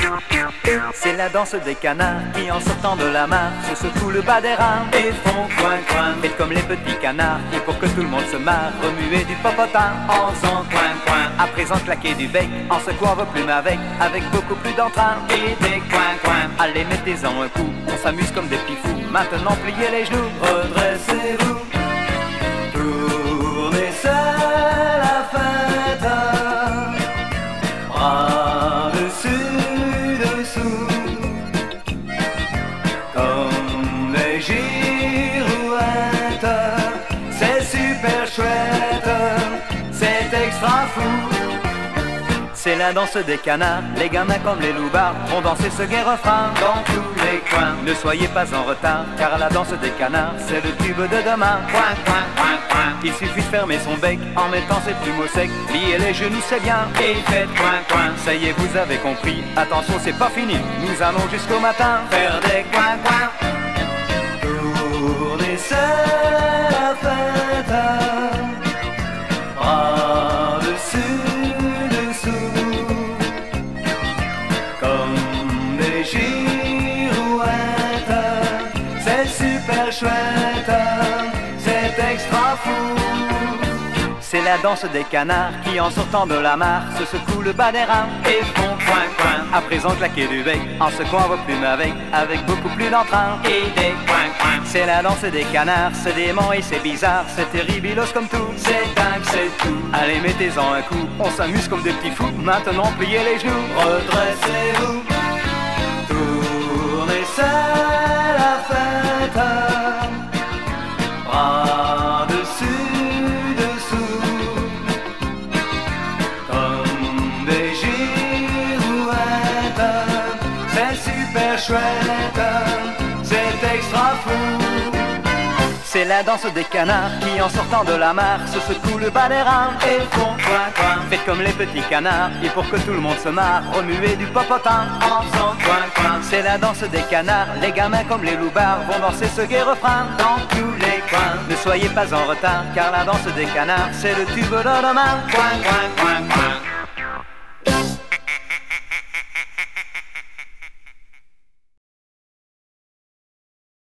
C'est la danse des canards qui en sortant de la mare se secouent le bas des reins et font coin coin. Faites comme les petits canards et pour que tout le monde se marre, remuez du popotin en faisant coin coin. À présent claquez du bec en secouant vos plumes avec beaucoup plus d'entrain et des coin coin. Allez mettez-en un coup, on s'amuse comme des petits fous. Maintenant pliez les genoux, redressez-vous. Tournez seul la fête, bras dessus dessous, comme les girouettes. C'est super chouette, c'est extra fou. C'est la danse des canards, les gamins comme les loupards vont danser ce gai refrain dans tous les coins. Ne soyez pas en retard, car la danse des canards, c'est le tube de demain. Coin, coin, coin, coin. Il suffit de fermer son bec en mettant ses plumes au sec. Pliez les genoux, c'est bien, et faites coin, coin. Ça y est, vous avez compris, attention, c'est pas fini. Nous allons jusqu'au matin faire des coin, coin. Tournez seul la fête, bras dessus dessous, comme des girouettes. C'est super chouette, c'est extra fou. C'est la danse des canards qui en sortant de la mare se secouent le bas des reins et font coin coin. À présent claquez du bec en secouant vos plumes avec beaucoup plus d'entrain et des coin coin. C'est la danse des canards, c'est dément et c'est bizarre, c'est terribilos comme tout, c'est dingue, c'est tout. Allez mettez-en un coup, on s'amuse comme des petits fous. Maintenant pliez les genoux, redressez-vous. Tournez seul la fête, bras dessus dessous, comme des girouettes. C'est super chouette, c'est extra fou. C'est la danse des canards qui en sortant de la mare se secouent le bas des reins et font coin coin. Faites comme les petits canards et pour que tout le monde se marre, remuez du popotin en faisant coin coin. C'est la danse des canards, les gamins comme les loupards vont danser ce gai refrain dans tous les coins. Ne soyez pas en retard car la danse des canards c'est le tube de demain. Coin coin coin coin.